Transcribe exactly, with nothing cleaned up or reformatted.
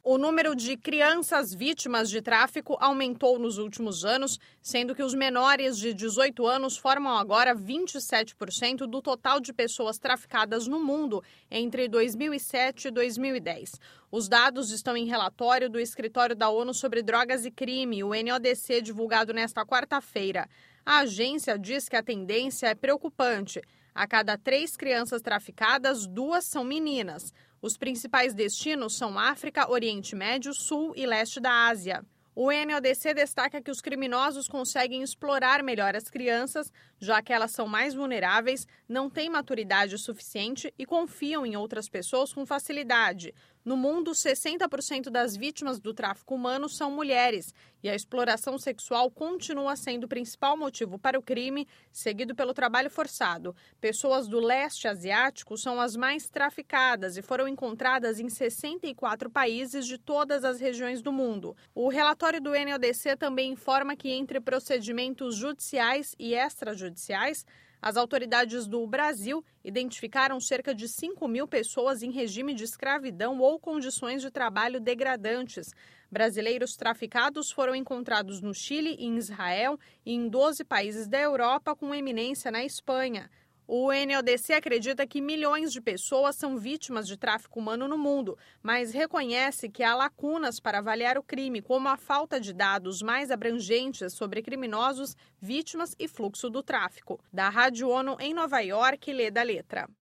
O número de crianças vítimas de tráfico aumentou nos últimos anos, sendo que os menores de dezoito anos formam agora vinte e sete por cento do total de pessoas traficadas no mundo entre dois mil e sete e dois mil e dez. Os dados estão em relatório do Escritório da ONU sobre Drogas e Crime, o N O D C, divulgado nesta quarta-feira. A agência diz que a tendência é preocupante. A cada três crianças traficadas, duas são meninas. Os principais destinos são África, Oriente Médio, Sul e Leste da Ásia. O N O D C destaca que os criminosos conseguem explorar melhor as crianças, já que elas são mais vulneráveis, não têm maturidade suficiente e confiam em outras pessoas com facilidade. No mundo, sessenta por cento das vítimas do tráfico humano são mulheres e a exploração sexual continua sendo o principal motivo para o crime, seguido pelo trabalho forçado. Pessoas do leste asiático são as mais traficadas e foram encontradas em sessenta e quatro países de todas as regiões do mundo. O relatório do N O D C também informa que entre procedimentos judiciais e extrajudiciais, as autoridades do Brasil identificaram cerca de cinco mil pessoas em regime de escravidão ou condições de trabalho degradantes. Brasileiros traficados foram encontrados no Chile, em Israel e em doze países da Europa, com eminência na Espanha. O N O D C acredita que milhões de pessoas são vítimas de tráfico humano no mundo, mas reconhece que há lacunas para avaliar o crime, como a falta de dados mais abrangentes sobre criminosos, vítimas e fluxo do tráfico. Da Rádio ONU em Nova York, Leda Letra.